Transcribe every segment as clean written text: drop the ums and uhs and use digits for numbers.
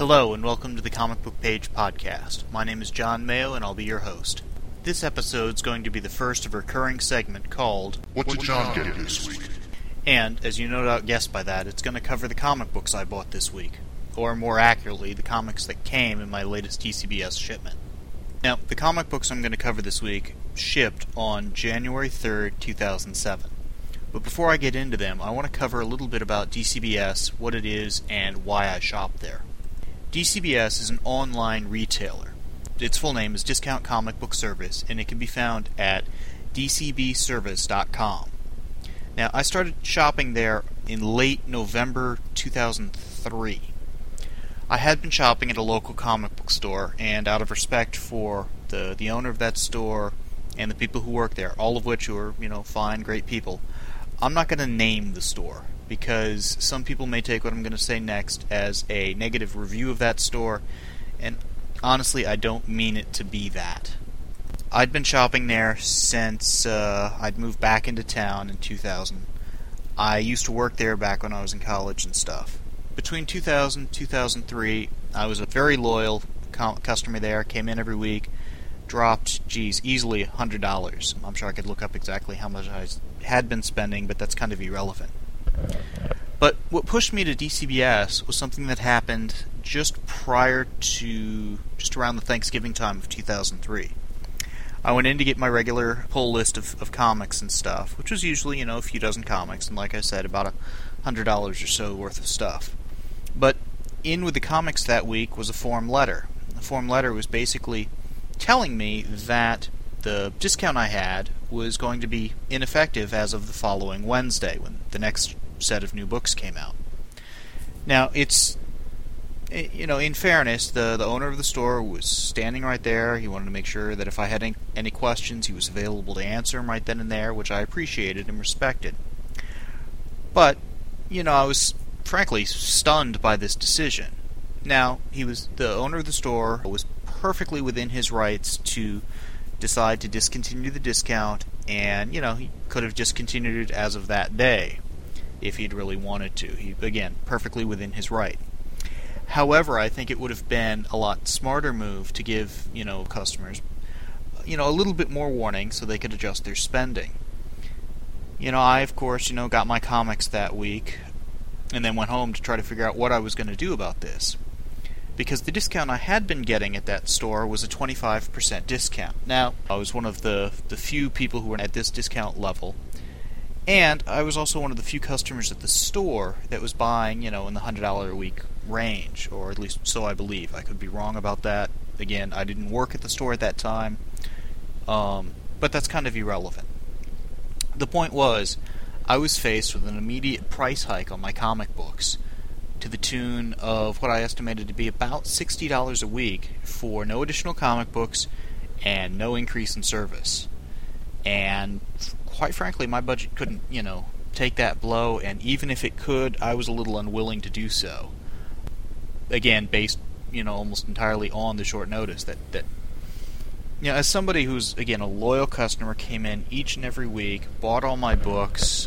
Hello, and welcome to the Comic Book Page podcast. My name is John Mayo, and I'll be your host. This episode's going to be the first of a recurring segment called What Did John Get This Week? And, as you no doubt guessed by that, it's going to cover the comic books I bought this week. Or, more accurately, the comics that came in my latest DCBS shipment. Now, the comic books I'm going to cover this week shipped on January 3rd, 2007. But before I get into them, I want to cover a little bit about DCBS, what it is, and why I shop there. DCBS is an online retailer. Its full name is Discount Comic Book Service, and it can be found at dcbservice.com. Now, I started shopping there in late November 2003. I had been shopping at a local comic book store, and out of respect for the owner of that store and the people who work there, all of which are, fine, great people, I'm not going to name the store, because some people may take what I'm going to say next as a negative review of that store, and honestly, I don't mean it to be that. I'd been shopping there since I'd moved back into town in 2000. I used to work there back when I was in college and stuff. Between 2000 and 2003, I was a very loyal customer there, came in every week, dropped, easily $100. I'm sure I could look up exactly how much I had been spending, but that's kind of irrelevant. But what pushed me to DCBS was something that happened just around the Thanksgiving time of 2003. I went in to get my regular pull list of comics and stuff, which was usually, a few dozen comics, and like I said, about $100 or so worth of stuff. But in with the comics that week was a form letter. The form letter was basically telling me that the discount I had was going to be ineffective as of the following Wednesday, when the next set of new books came out. Now, in fairness, the owner of the store was standing right there. He wanted to make sure that if I had any questions, he was available to answer them right then and there, which I appreciated and respected. But, I was frankly stunned by this decision. Now, the owner of the store was perfectly within his rights to decide to discontinue the discount, and, he could have discontinued it as of that day if he'd really wanted to. Again, perfectly within his right. However, I think it would have been a lot smarter move to give, customers, a little bit more warning so they could adjust their spending. I, of course, got my comics that week, and then went home to try to figure out what I was going to do about this. Because the discount I had been getting at that store was a 25% discount. Now, I was one of the few people who were at this discount level, and I was also one of the few customers at the store that was buying, in the $100 a week range, or at least so I believe. I could be wrong about that. Again, I didn't work at the store at that time, but that's kind of irrelevant. The point was, I was faced with an immediate price hike on my comic books, to the tune of what I estimated to be about $60 a week for no additional comic books and no increase in service. And quite frankly, my budget couldn't, take that blow, and even if it could, I was a little unwilling to do so. Again, based, almost entirely on the short notice that as somebody who's, again, a loyal customer, came in each and every week, bought all my books,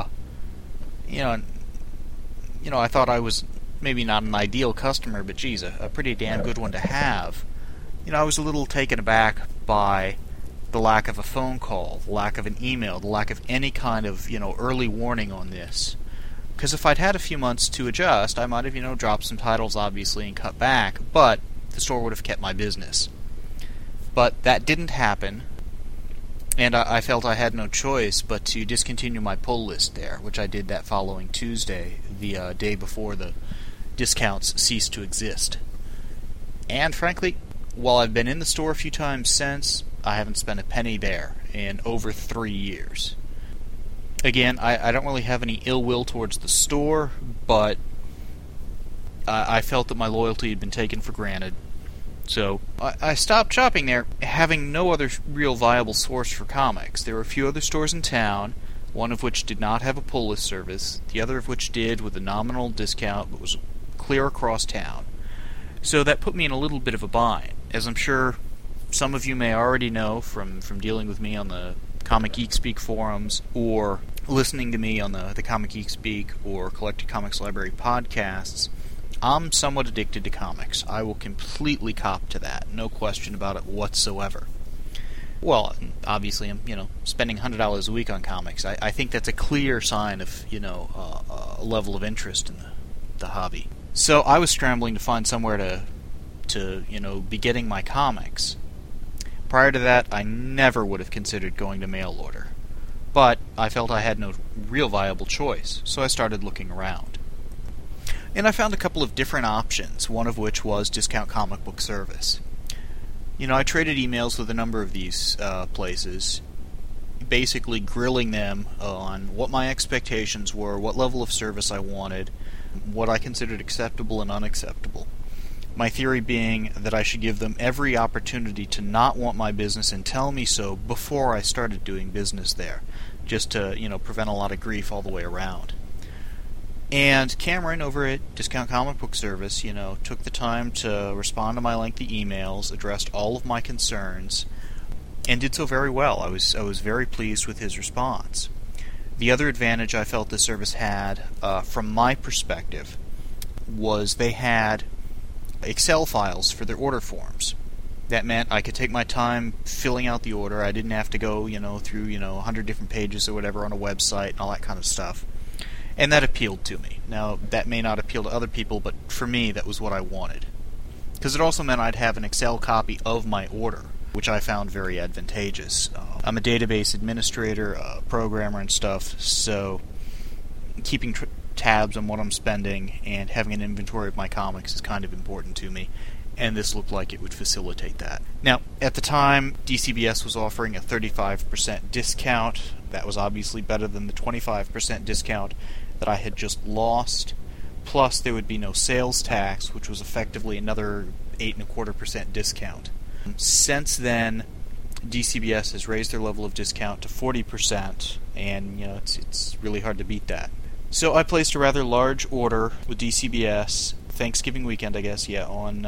I thought I was maybe not an ideal customer, but a pretty damn good one to have. I was a little taken aback by the lack of a phone call, the lack of an email, the lack of any kind of, early warning on this. Because if I'd had a few months to adjust, I might have, dropped some titles, obviously, and cut back, but the store would have kept my business. But that didn't happen, and I felt I had no choice but to discontinue my pull list there, which I did that following Tuesday, the day before the discounts ceased to exist. And frankly, while I've been in the store a few times since, I haven't spent a penny there in over 3 years. Again, I don't really have any ill will towards the store, but I felt that my loyalty had been taken for granted. So I stopped shopping there, having no other real viable source for comics. There were a few other stores in town, one of which did not have a pull list service, the other of which did with a nominal discount, but was clear across town. So that put me in a little bit of a bind, as I'm sure some of you may already know from dealing with me on the Comic Geek Speak forums, or listening to me on the Comic Geek Speak or Collected Comics Library podcasts. I'm somewhat addicted to comics. I will completely cop to that. No question about it whatsoever. Well, obviously, I'm, spending $100 a week on comics. I think that's a clear sign of, a level of interest in the hobby. So I was scrambling to find somewhere to be getting my comics. Prior to that, I never would have considered going to mail order. But I felt I had no real viable choice, so I started looking around. And I found a couple of different options, one of which was Discount Comic Book Service. I traded emails with a number of these places, basically grilling them on what my expectations were, what level of service I wanted, what I considered acceptable and unacceptable. My theory being that I should give them every opportunity to not want my business and tell me so before I started doing business there, just to, prevent a lot of grief all the way around. And Cameron over at Discount Comic Book Service, took the time to respond to my lengthy emails, addressed all of my concerns, and did so very well. I was very pleased with his response. The other advantage I felt the service had, from my perspective, was they had Excel files for their order forms. That meant I could take my time filling out the order. I didn't have to go, through, 100 different pages or whatever on a website and all that kind of stuff. And that appealed to me. Now, that may not appeal to other people, but for me, that was what I wanted. Because it also meant I'd have an Excel copy of my order, which I found very advantageous. I'm a database administrator, programmer and stuff, so keeping tabs on what I'm spending and having an inventory of my comics is kind of important to me, and this looked like it would facilitate that. Now, at the time, DCBS was offering a 35% discount. That was obviously better than the 25% discount that I had just lost. Plus, there would be no sales tax, which was effectively another 8.25% discount. Since then, DCBS has raised their level of discount to 40%, and it's really hard to beat that. So I placed a rather large order with DCBS Thanksgiving weekend, I guess, on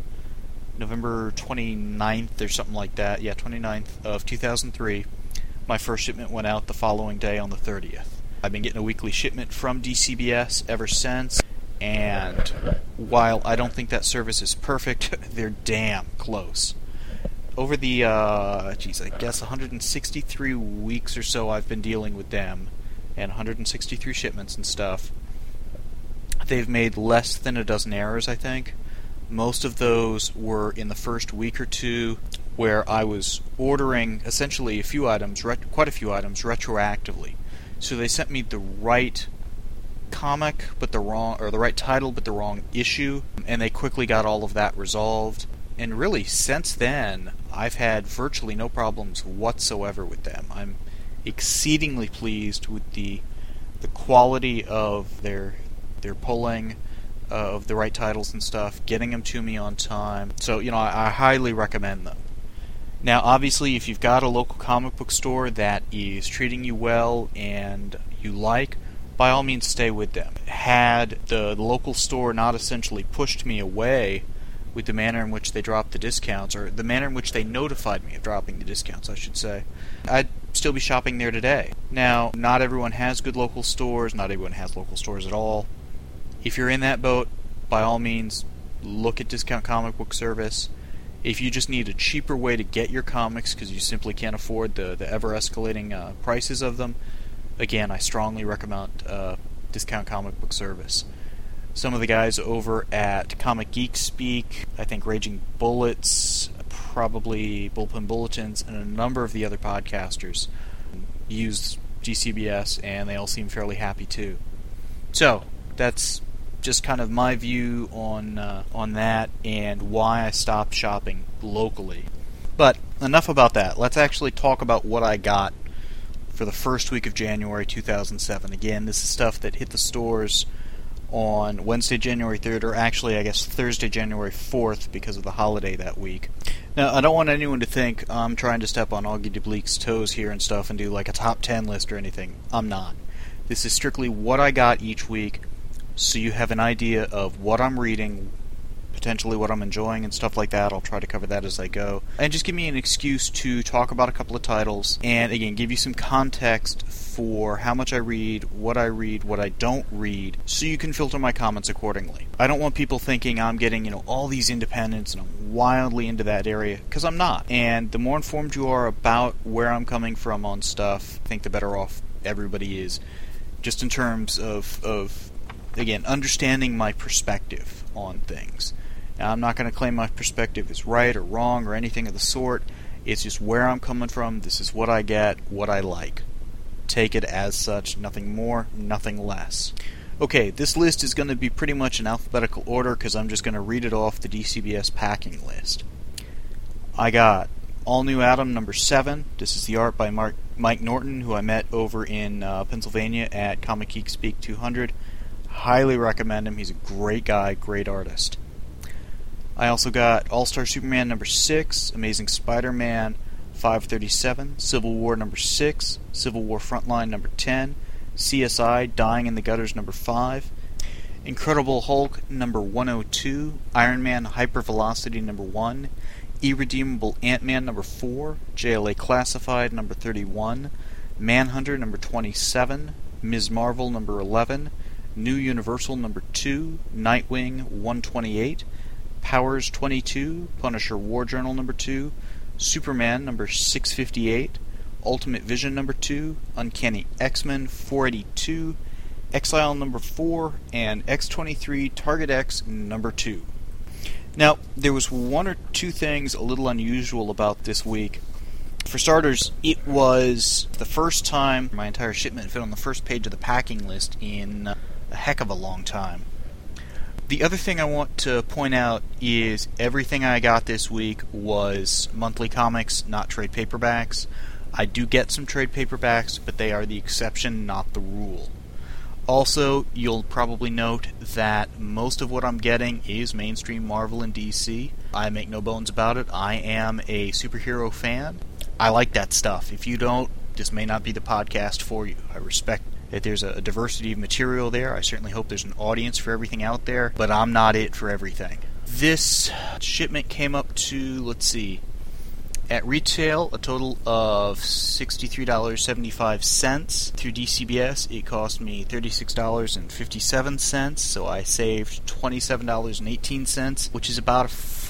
November 29th or something like that. 29th of 2003. My first shipment went out the following day on the 30th. I've been getting a weekly shipment from DCBS ever since, and while I don't think that service is perfect, they're damn close. Over the, I guess 163 weeks or so I've been dealing with them, and 163 shipments and stuff, they've made less than a dozen errors, I think. Most of those were in the first week or two, where I was ordering essentially quite a few items retroactively. So they sent me the right comic, but the right title, but the wrong issue, and they quickly got all of that resolved. And really, since then, I've had virtually no problems whatsoever with them. I'm exceedingly pleased with the quality of their pulling of the right titles and stuff, getting them to me on time. So, I highly recommend them. Now, obviously, if you've got a local comic book store that is treating you well and you like, by all means stay with them. Had the local store not essentially pushed me away with the manner in which they dropped the discounts, or the manner in which they notified me of dropping the discounts, I should say, I'd still be shopping there today. Now, not everyone has good local stores, not everyone has local stores at all. If you're in that boat, by all means, look at Discount Comic Book Service. If you just need a cheaper way to get your comics because you simply can't afford the ever-escalating prices of them, again, I strongly recommend Discount Comic Book Service. Some of the guys over at Comic Geek Speak, I think Raging Bullets, probably Bullpen Bulletins, and a number of the other podcasters use GCBS, and they all seem fairly happy too. So, that's just kind of my view on that and why I stopped shopping locally. But enough about that. Let's actually talk about what I got for the first week of January 2007. Again, this is stuff that hit the stores on Wednesday, January 3rd, or actually, I guess, Thursday, January 4th, because of the holiday that week. Now, I don't want anyone to think I'm trying to step on Augie DeBleek's toes here and stuff and do like a top 10 list or anything. I'm not. This is strictly what I got each week, so you have an idea of what I'm reading, potentially what I'm enjoying and stuff like that. I'll try to cover that as I go. And just give me an excuse to talk about a couple of titles, and again, give you some context for how much I read, what I don't read, so you can filter my comments accordingly. I don't want people thinking I'm getting, all these independents and I'm wildly into that area, because I'm not. And the more informed you are about where I'm coming from on stuff, I think the better off everybody is, just in terms of again, understanding my perspective on things. Now, I'm not going to claim my perspective is right or wrong or anything of the sort. It's just where I'm coming from. This is what I get, what I like. Take it as such, nothing more, nothing less. Okay, this list is going to be pretty much in alphabetical order because I'm just going to read it off the DCBS packing list. I got All New Adam number 7. This is the art by Mike Norton, who I met over in Pennsylvania at Comic Geek Speak 200. Highly recommend him. He's a great guy, great artist. I also got All-Star Superman number 6, Amazing Spider-Man 537, Civil War number 6, Civil War Frontline number 10, CSI Dying in the Gutters number 5, Incredible Hulk number 102, Iron Man Hypervelocity number 1, Irredeemable Ant-Man number 4, JLA Classified number 31, Manhunter number 27, Ms. Marvel number 11, New Universal number 2, Nightwing 128, Powers 22, Punisher War Journal number 2, Superman number 658, Ultimate Vision number 2, Uncanny X-Men 482, Exile number 4, and X-23 Target X number 2. Now, there was one or two things a little unusual about this week. For starters, it was the first time my entire shipment fit on the first page of the packing list in a heck of a long time. The other thing I want to point out is everything I got this week was monthly comics, not trade paperbacks. I do get some trade paperbacks, but they are the exception, not the rule. Also, you'll probably note that most of what I'm getting is mainstream Marvel and DC. I make no bones about it. I am a superhero fan. I like that stuff. If you don't, this may not be the podcast for you. I respect that there's a diversity of material there. I certainly hope there's an audience for everything out there, but I'm not it for everything. This shipment came up to, at retail, a total of $63.75. Through DCBS, it cost me $36.57, so I saved $27.18, which is about a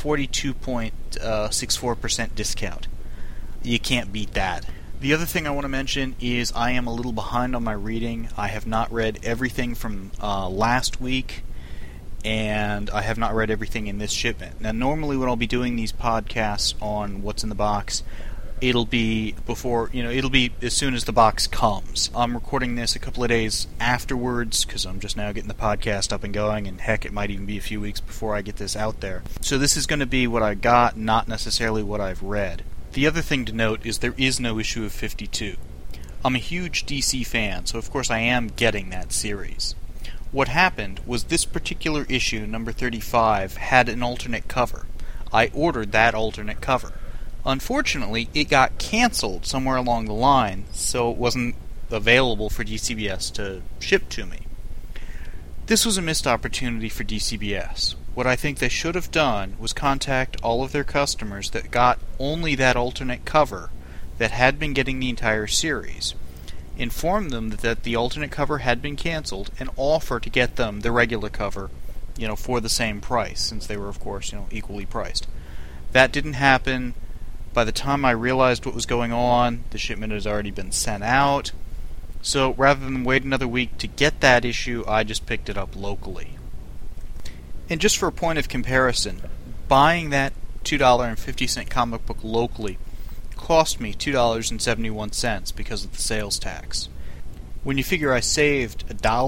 42.64% discount. You can't beat that. The other thing I want to mention is I am a little behind on my reading. I have not read everything from last week, and I have not read everything in this shipment. Now, normally when I'll be doing these podcasts on what's in the box, it'll be it'll be as soon as the box comes. I'm recording this a couple of days afterwards because I'm just now getting the podcast up and going, and heck, it might even be a few weeks before I get this out there. So this is going to be what I got, not necessarily what I've read. The other thing to note is there is no issue of 52. I'm a huge DC fan, so of course I am getting that series. What happened was this particular issue, number 35, had an alternate cover. I ordered that alternate cover. Unfortunately, it got canceled somewhere along the line, so it wasn't available for DCBS to ship to me. This was a missed opportunity for DCBS. What I think they should have done was contact all of their customers that got only that alternate cover that had been getting the entire series. Inform them that the alternate cover had been canceled and offer to get them the regular cover, for the same price, since they were, of course, equally priced. That didn't happen. By the time I realized what was going on, the shipment has already been sent out. So rather than wait another week to get that issue, I just picked it up locally. And just for a point of comparison, buying that $2.50 comic book locally cost me $2.71 because of the sales tax. When you figure I saved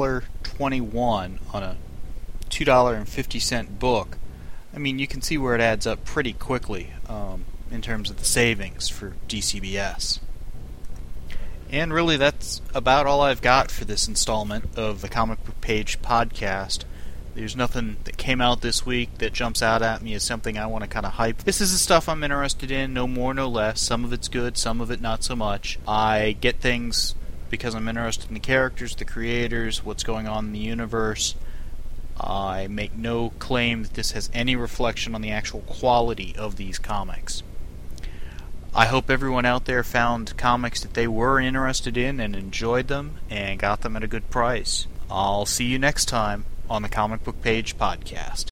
$1.21 on a $2.50 book, you can see where it adds up pretty quickly in terms of the savings for DCBS. And really, that's about all I've got for this installment of the Comic Book Page podcast. There's nothing that came out this week that jumps out at me as something I want to kind of hype. This is the stuff I'm interested in, no more, no less. Some of it's good, some of it not so much. I get things because I'm interested in the characters, the creators, what's going on in the universe. I make no claim that this has any reflection on the actual quality of these comics. I hope everyone out there found comics that they were interested in and enjoyed them and got them at a good price. I'll see you next time on the Comic Book Page Podcast.